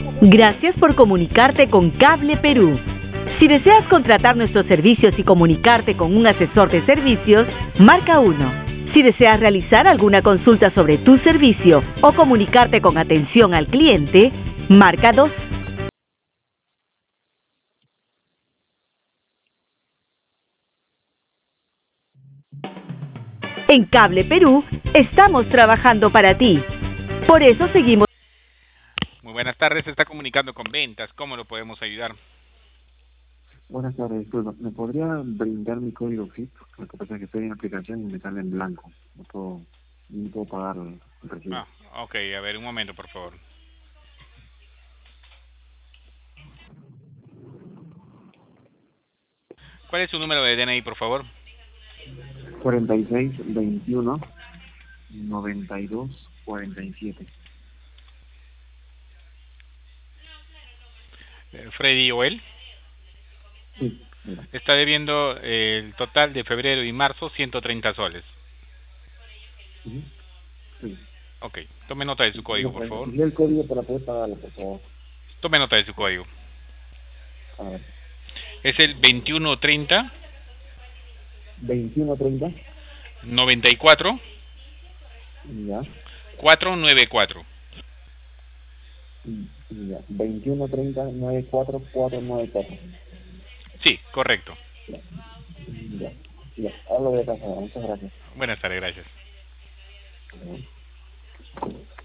Gracias por comunicarte con Cable Perú. Si deseas contratar nuestros servicios y comunicarte con un asesor de servicios, marca 1. Si deseas realizar alguna consulta sobre tu servicio o comunicarte con atención al cliente, marca 2. En Cable Perú estamos trabajando para ti. Por eso seguimos. Muy buenas tardes, se está comunicando con ventas. ¿Cómo lo podemos ayudar? Buenas tardes, disculpa. ¿Me podría brindar mi código FIP? Lo que pasa es que estoy en aplicación y me sale en blanco. No puedo pagar el recibo. Ok, a ver, un momento, por favor. ¿Cuál es su número de DNI, por favor? 46 21 92 47. Freddy Oel. Sí, mira. Está debiendo el total de febrero y marzo 130 soles. Sí. Ok, tome nota de su código, por favor. Dile el código para poder pagarlo, por favor. Tome nota de su código. A ver. Es el 2130 2130. 94 Ya. 494. Ya. 2130 94 494. Sí, correcto. Ya. Ya. Hablo de casa. Muchas gracias. Buenas tardes, gracias.